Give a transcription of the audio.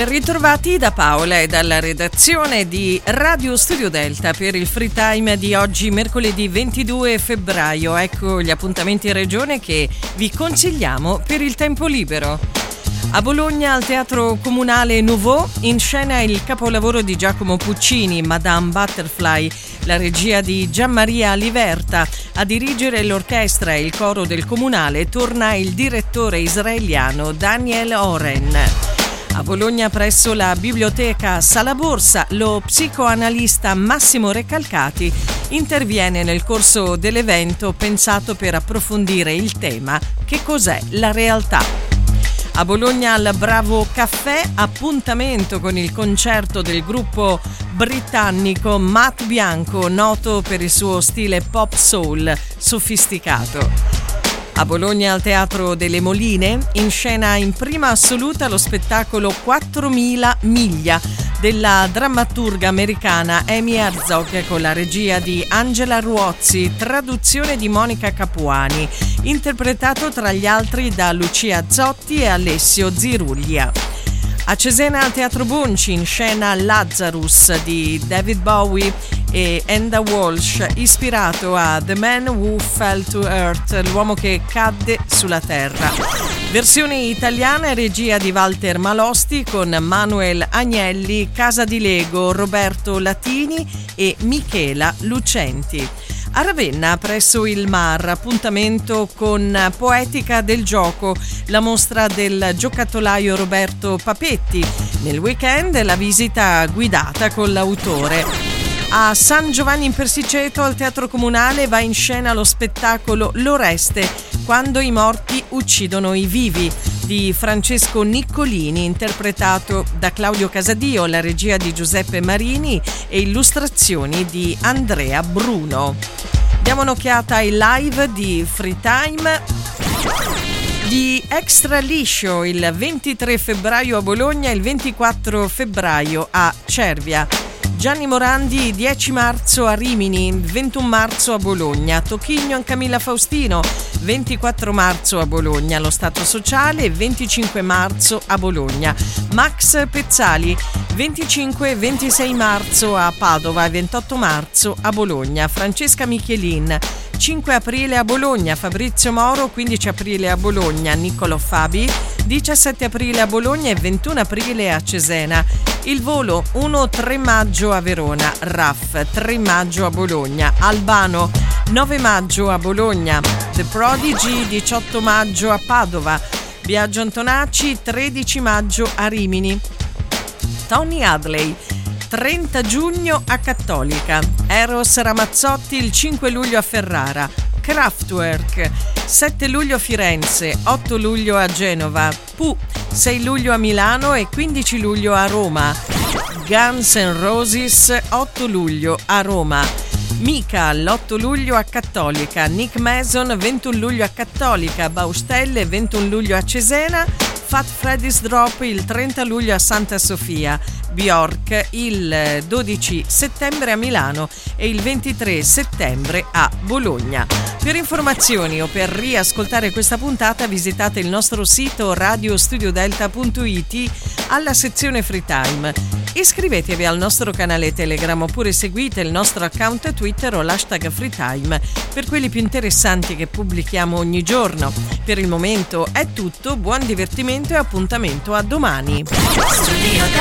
Ben ritrovati da Paola e dalla redazione di Radio Studio Delta per il free time di oggi, mercoledì 22 febbraio. Ecco gli appuntamenti in regione che vi consigliamo per il tempo libero. A Bologna, al Teatro Comunale Nouveau, in scena il capolavoro di Giacomo Puccini, Madame Butterfly, la regia di Gianmaria Liverta. A dirigere l'orchestra e il coro del Comunale torna il direttore israeliano Daniel Oren. A Bologna, presso la biblioteca Sala Borsa, lo psicoanalista Massimo Recalcati interviene nel corso dell'evento pensato per approfondire il tema "Che cos'è la realtà?". A Bologna, al Bravo Caffè, appuntamento con il concerto del gruppo britannico Matt Bianco, noto per il suo stile pop soul sofisticato. A Bologna, al Teatro delle Moline, in scena in prima assoluta lo spettacolo 4000 miglia della drammaturga americana Amy Herzog, con la regia di Angela Ruozzi, traduzione di Monica Capuani, interpretato tra gli altri da Lucia Zotti e Alessio Ziruglia. A Cesena, al Teatro Bonci, in scena Lazarus di David Bowie e Enda Walsh, ispirato a The Man Who Fell to Earth, l'uomo che cadde sulla terra. Versione italiana e regia di Walter Malosti con Manuel Agnelli, Casa di Lego, Roberto Latini e Michela Lucenti. A Ravenna, presso il Mar, appuntamento con Poetica del Gioco, la mostra del giocattolaio Roberto Papetti. Nel weekend la visita guidata con l'autore. A San Giovanni in Persiceto, al Teatro Comunale, va in scena lo spettacolo L'Oreste, quando i morti uccidono i vivi, di Francesco Niccolini, interpretato da Claudio Casadio, la regia di Giuseppe Marini e illustrazioni di Andrea Bruno. Diamo un'occhiata ai live di Free Time di Extra Liscio il 23 febbraio a Bologna e il 24 febbraio a Cervia. Gianni Morandi 10 marzo a Rimini, 21 marzo a Bologna. Tocchigno e Camilla Faustino 24 marzo a Bologna, lo Stato Sociale, 25 marzo a Bologna. Max Pezzali 25 e 26 marzo a Padova e 28 marzo a Bologna. Francesca Michelin 5 aprile a Bologna, Fabrizio Moro 15 aprile a Bologna, Niccolò Fabi 17 aprile a Bologna e 21 aprile a Cesena. Il volo 1-3 maggio a Verona, RAF 3 maggio a Bologna, Albano 9 maggio a Bologna, The Prodigy 18 maggio a Padova, Biagio Antonacci 13 maggio a Rimini, Tony Hadley 30 giugno a Cattolica, Eros Ramazzotti il 5 luglio a Ferrara, Kraftwerk 7 luglio a Firenze, 8 luglio a Genova, Pooh 6 luglio a Milano e 15 luglio a Roma, Guns N' Roses 8 luglio a Roma, Mika l'8 luglio a Cattolica, Nick Mason 21 luglio a Cattolica, Baustelle 21 luglio a Cesena, Fat Freddy's Drop il 30 luglio a Santa Sofia, Bjork il 12 settembre a Milano e il 23 settembre a Bologna. Per informazioni o per riascoltare questa puntata visitate il nostro sito radiostudiodelta.it alla sezione Free Time. Iscrivetevi al nostro canale Telegram oppure seguite il nostro account Twitter o l'hashtag FreeTime per quelli più interessanti che pubblichiamo ogni giorno. Per il momento è tutto, buon divertimento e appuntamento a domani. Studio